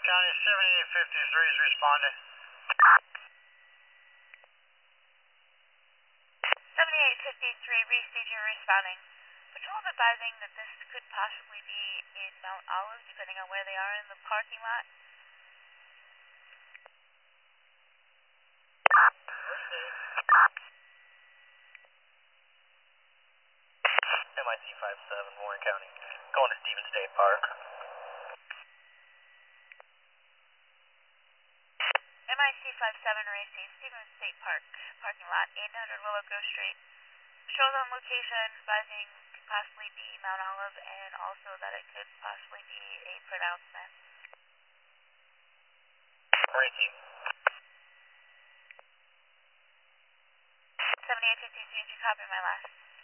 County 7853 is responding. 7853, Reese Station responding. Patrol is advising that this could possibly be in Mount Olive, depending on where they are in the parking lot. MIC 57, Warren County. Going to Stevens State Park. MIC 57 racing Stevens State Park, parking lot, 800 Willow Grove Street. Shows on location, advising could possibly be Mount Olive, and also that it could possibly be a pronouncement. Racing. 7853, did you copy my last?